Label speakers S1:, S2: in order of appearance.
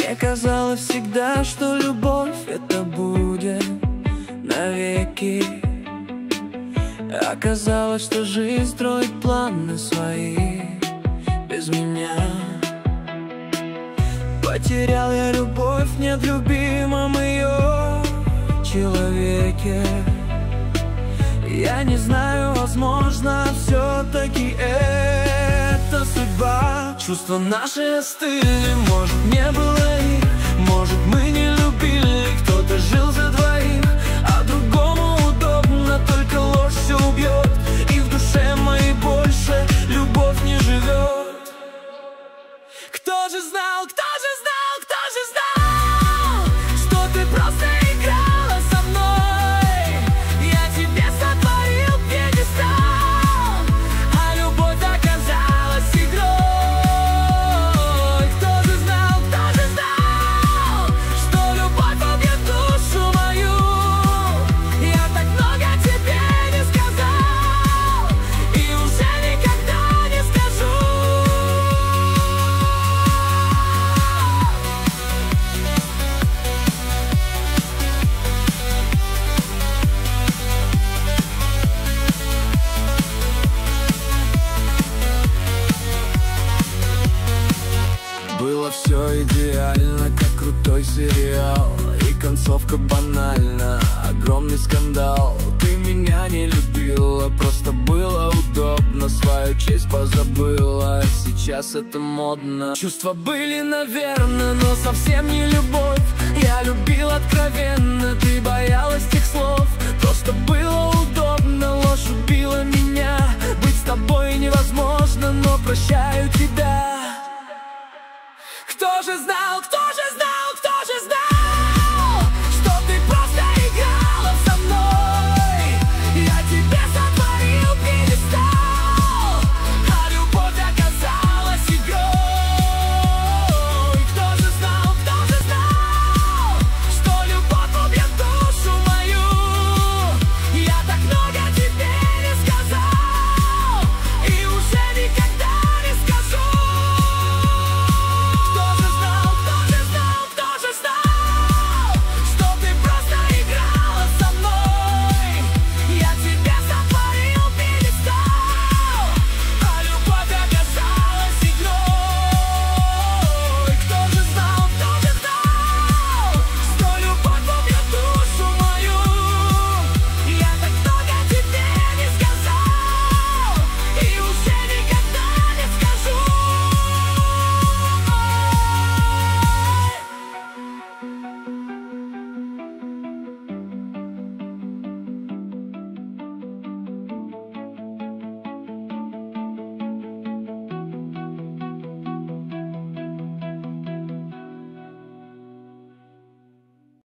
S1: Мне казалось всегда, что любовь это будет навеки. Оказалось, что жизнь строит планы свои без меня. Потерял я любовь в недлюбимом ее человеке. Я не знаю, возможно, все-таки это судьба. Чувства наши остыли, может, не было их, может, мы не любили. Кто-то жил за двоих, а другому удобно, только ложь все убьет. И в душе моей больше любовь не живет. Кто же знал, кто же знал, кто же знал, что ты просто играла со мной? Я тебе сотворил пьедестал, а любовь оказалась игрой. Кто же знал, что любовь убьет душу мою? Я так много тебе не сказал и уже никогда не скажу. Было все идеально, как крутой сериал, и концовка банальна, огромный скандал. Ты меня не любила, просто было удобно, свою честь позабыла, сейчас это модно. Чувства были, наверное, но совсем не любовь. Я любил откровенно, ты боялась тех слов. Просто было удобно, ложь убила меня. Быть с тобой невозможно, но прощаю тебя. Кто же знал, кто